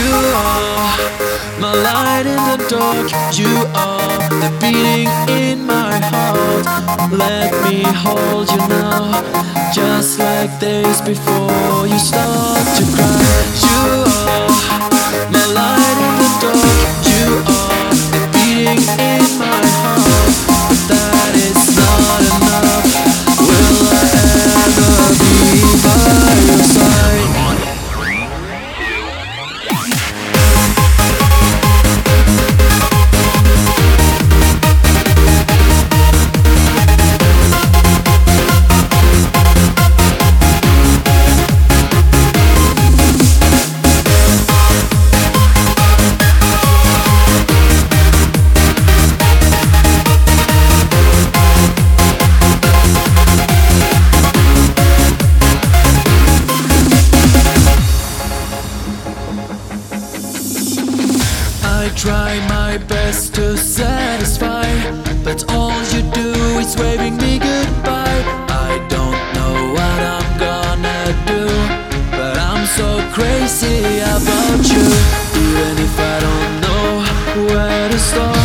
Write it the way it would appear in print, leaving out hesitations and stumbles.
You are my light in the dark. You are the beating in my heart. Let me hold you now, just like days before you start to cry. You are my light in the dark. You are the beating in my heart. But that is not enough. Will I ever be by your side? I try my best to satisfy, but all you do is waving me goodbye. I don't know what I'm gonna do, but I'm so crazy about you. Even if I don't know where to start,